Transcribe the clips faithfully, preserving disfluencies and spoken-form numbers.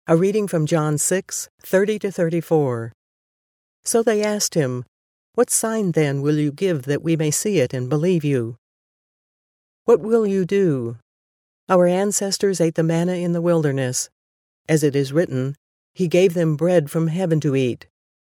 A reading from John six, thirty to thirty-four. So they asked him, "What sign then will you give that we may see it and believe you? What will you do? Our ancestors ate the manna in the wilderness. As it is written, He gave them bread from heaven to eat."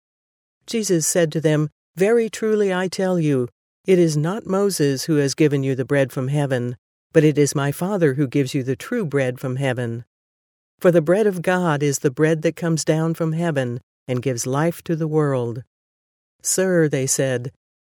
Jesus said to them, "Very truly I tell you, it is not Moses who has given you the bread from heaven, but it is my Father who gives you the true bread from heaven. For the bread of God is the bread that comes down from heaven and gives life to the world." "Sir," they said,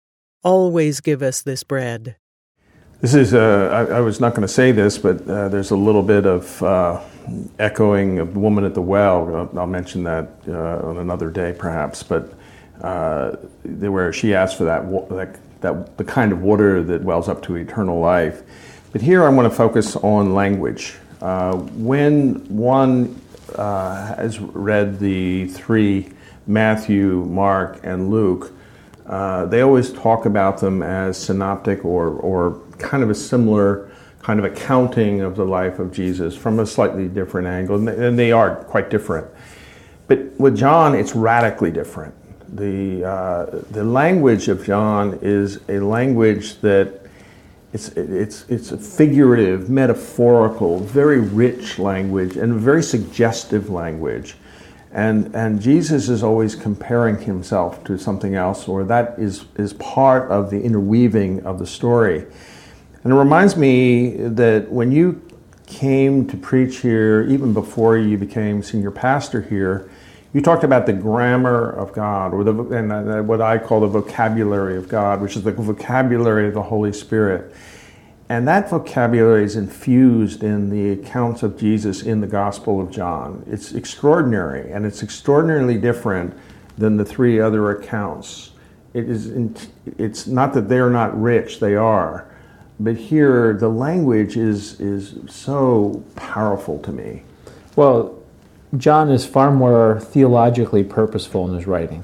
"always give us this bread." This is, uh, I, I was not going to say this, but uh, there's a little bit of uh, echoing of the woman at the well. I'll, I'll mention that uh, on another day perhaps, but uh, where she asked for that, that, that the kind of water that wells up to eternal life. But here I want to focus on language. Uh, when one uh, has read the three, Matthew, Mark, and Luke, uh, they always talk about them as synoptic or, or kind of a similar kind of accounting of the life of Jesus from a slightly different angle, and they, and they are quite different. But with John, it's radically different. The, uh, the language of John is a language that It's it's it's a figurative, metaphorical, very rich language and very suggestive language, and and Jesus is always comparing himself to something else, or that is is part of the interweaving of the story. And it reminds me that when you came to preach here, even before you became senior pastor here, you talked about the grammar of God, or the and what I call the vocabulary of God, which is the vocabulary of the Holy Spirit. And that vocabulary is infused in the accounts of Jesus in the Gospel of John. It's extraordinary, and it's extraordinarily different than the three other accounts. It is. It's not that they're not rich; they are, but here the language is is so powerful to me. Well, John is far more theologically purposeful in his writing.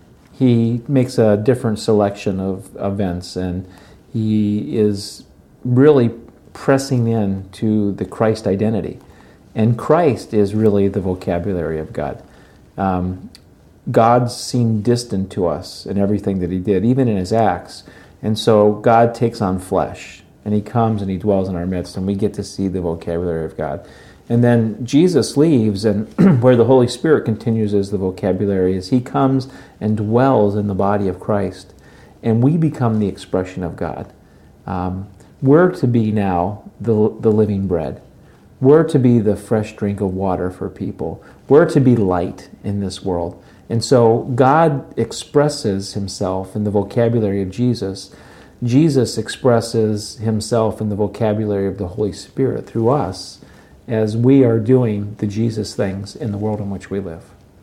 He makes a different selection of events, and he is really pressing in to the Christ identity. And Christ is really the vocabulary of God. Um, God seemed distant to us in everything that he did, even in his acts. And so God takes on flesh, and he comes and he dwells in our midst, and we get to see the vocabulary of God. And then Jesus leaves, and where the Holy Spirit continues as the vocabulary is he comes and dwells in the body of Christ, and we become the expression of God. Um, we're to be now the, the living bread. We're to be the fresh drink of water for people. We're to be light in this world. And so God expresses himself in the vocabulary of Jesus. Jesus expresses himself in the vocabulary of the Holy Spirit through us, as we are doing the Jesus things in the world in which we live.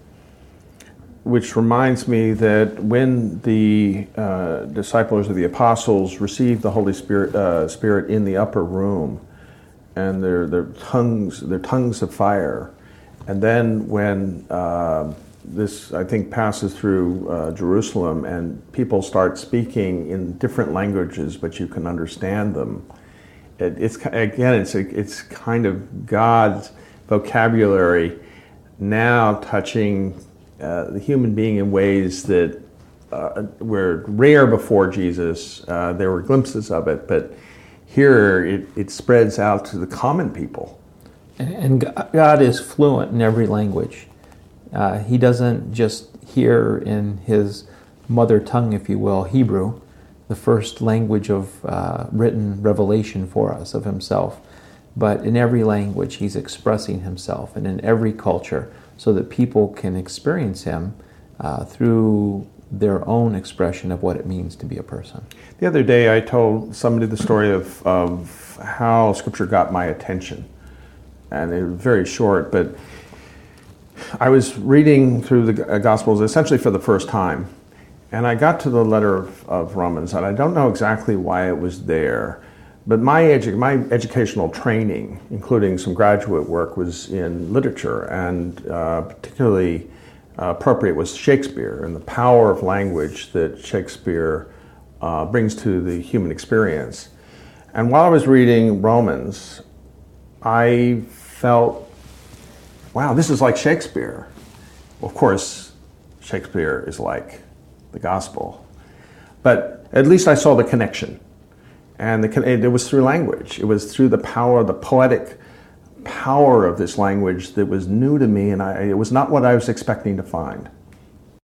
Which reminds me that when the uh, disciples or the apostles received the Holy Spirit, uh, Spirit in the upper room, and their their tongues, their tongues of fire, and then when uh, this, I think, passes through uh, Jerusalem, and people start speaking in different languages, but you can understand them. It, it's again, it's a, it's kind of God's vocabulary now touching uh, the human being in ways that uh, were rare before Jesus. Uh, there were glimpses of it, but here it, it spreads out to the common people. And God is fluent in every language. Uh, he doesn't just hear in his mother tongue, if you will, Hebrew, the first language of uh, written revelation for us of himself. But in every language, he's expressing himself, and in every culture, so that people can experience him uh, through their own expression of what it means to be a person. The other day, I told somebody the story of, of how Scripture got my attention. And it was very short, but I was reading through the Gospels essentially for the first time. And I got to the letter of, of Romans, and I don't know exactly why it was there, but my edu- my educational training, including some graduate work, was in literature, and uh, particularly uh, appropriate was Shakespeare and the power of language that Shakespeare uh, brings to the human experience. And while I was reading Romans, I felt wow, this is like Shakespeare. Of course, Shakespeare is like the gospel. But at least I saw the connection. And the, it was through language. It was through the power, the poetic power of this language that was new to me, and I, it was not what I was expecting to find.